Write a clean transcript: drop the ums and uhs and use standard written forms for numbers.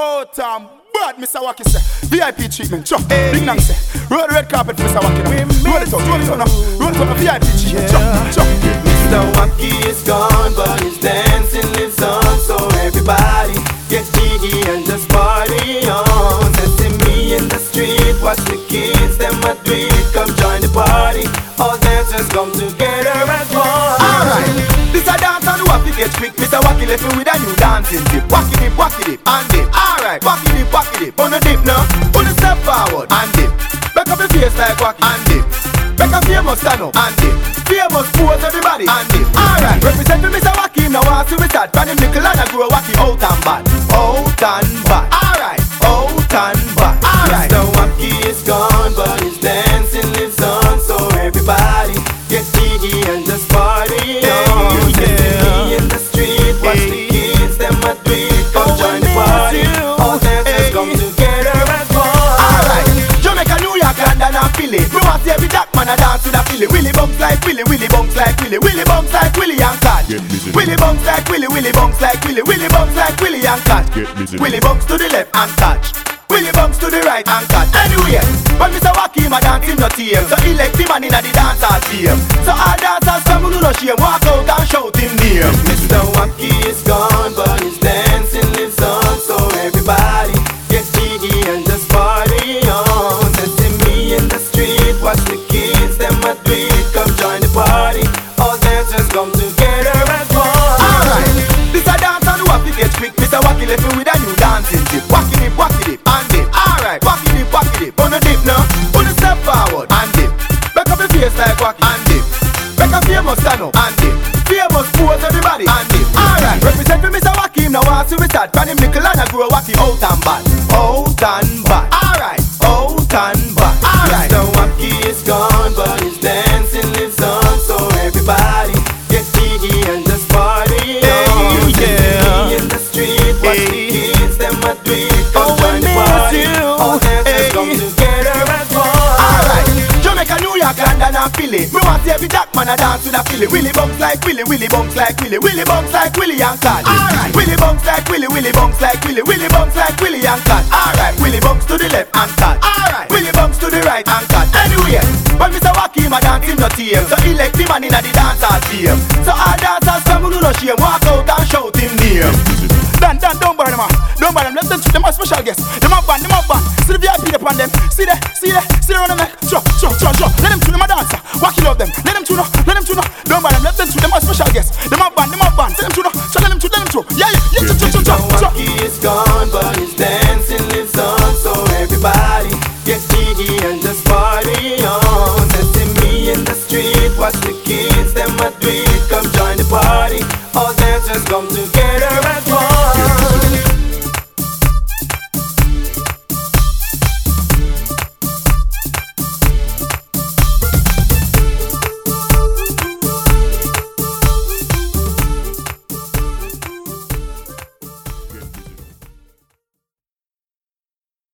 Oh, Tom, bad Mr. Wacky say. VIP treatment, chop. Big Nang say. Roll the red carpet for Mr. Wacky now. Roll it out now. Roll it out, VIP treatment, chop. Mr. Wacky is gone, but his dancing lives on. So everybody get jiggy and just party on. Setting me in the street, watch the kids, them a do it. Come join the party, all dancers come together as one. Alright, this a dance on the Wacky get quick. Mr. Wacky left me with a new dancing dip. Wacky dip, and dip. Alright, wacky dip. On the dip now, on the step forward, and dip. Back up your face like Wacky, and dip. Back up famous stand up, and dip. Famous pose everybody, and dip. Alright, represent me Mr. Wacky, now I see we start. From the nickel and I grow Wacky out and bad. Out and bad. Alright, out and bad. Alright, Mr. Wacky is gone, but his dancing lives on. So everybody get jiggy and just party on. Me in the street, watch the kids, them a do it. Come join the party, all dancers come together as one. Alright, Jamaica, New York, London and Philly. We want to see every jack man a dance with a Philly. Willie bumps like Willie, Willie bumps like Willie. Willie bumps like Willie and Cat. Willie bumps like Willie, Willie bumps like Willie. Willie bumps like Willie and Cat. Willie bumps to the left and touch. Willie bumps to the right and cut. Anyway, but Mr. Wacky my dancing no team. So elect him and inna the dancers team. So all dancers come who no shame, walk out and shout him name. Mr. Wacky is gone, but his dancing lives on. So everybody get jiggy and just party on. Setting me in the street, watch the kids, them a do it. Come join the party, all dancers come together as one. Alright, this a dance on the Wacky get quick. Mr. Wacky left me with a new dancing tip. Wacky dip, and dip. Alright, wacky dip. On the dip now, on the step forward, and dip. Back up your face like Wacky, and dip. Back up famous stand up, and dip. Famous pose everybody, and dip. Alright, represent for Mr. Wacky, now I see we start. From him nickel and I grow Wacky out and bad. Out and bad. Alright, out and bad. Alright, Mr. Wacky is gone, but his dancing lives on. So everybody get jiggy and just party on. Me in the street, watch the kids, them a do it. Come join the party, all dancers come together as one. Alright, Jamaica, New York, London and Philly. We want to see every jack man a dance with a Philly. Willie bumps like Willie, Willie bumps like Willie. Willie bumps like Willie and Cat. Alright, Willie bumps like Willie, Willie bumps like Willie. Willie bumps like Willie and Cat. Alright, Willie bumps to the left and cut. Alright, Willie bumps to the right and cut. Anyway, but Mr. Wacky my dancing no team. So elect him and inna the dancers team. So all dancers come who no shame, walk out and shout him name. Dan, don't buy them, man. Don't buy them. Let them treat them as special guests. Them up band. See the VIP upon them. See the on them like chop. Let them treat them a dancer. Wacky love them. Let them tune up. Don't buy them. Let them treat them as special guests. Them up band. See them tune up. Let them tune. Yeah. Mr. Wacky is gone, but his dancing lives on. So everybody get jiggy and just party on. Setting me in the street, watch the kids.